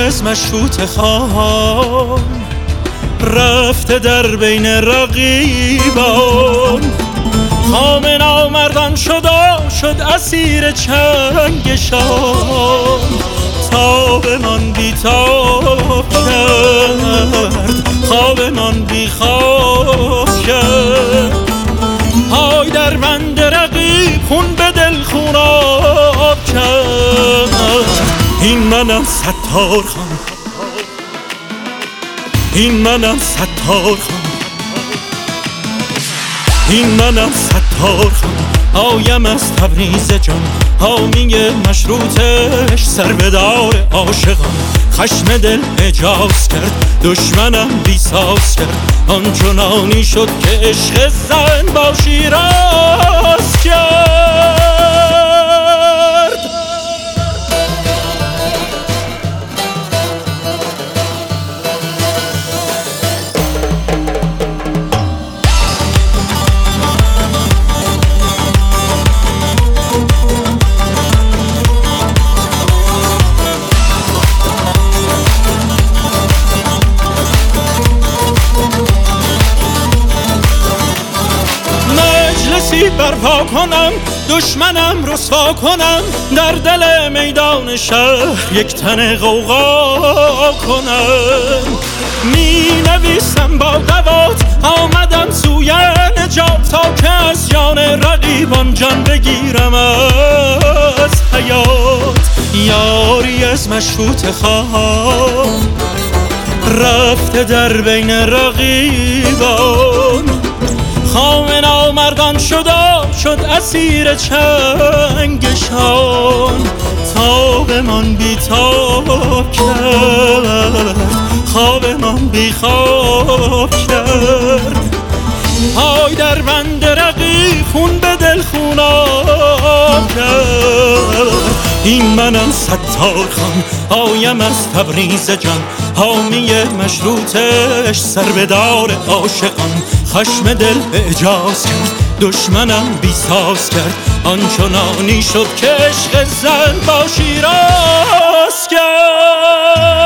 از مشروط خان رفته در بین رقیبان. خام نامردان شد اسیر چنگشان. تابمان بی تاب کرد، خوابمان بی خواب کرد. پای در بند رقیب خون به دل خوناب کرد. این منم ستار خان، این منم ستار خان، این منم ستار خان. آیم از تبریز جان، حامی مشروطش، سر به دار عاشقان. خشم دل اجاز کرد، دشمنم بیساز کرد. آنچنانی شد که عشق زن با شیراز کرد. برپا کنم، دشمنم رسوا کنم، در دل میدان شهر یک تن غوغا کنم. می نویسم با دوات، آمدم سوی نجات، تا که از جان رقیبان جان بگیرم از حیات. یاری از مشروط خان رفته در بین رقیبان. خام نامردان شد اسیر چنگشان. تابمان بی تاب کرد، خوابمان بی خواب کرد. پای در بند رقیب خون به دل خوناب کرد. این منم ستار خان، آیم از تبریز جان، حامی مشروطش، سر به دار عاشقان. خشم دل اجاز کرد، دشمنم بیساز کرد. آنچنانی شد که عشق زن با شیراز کرد.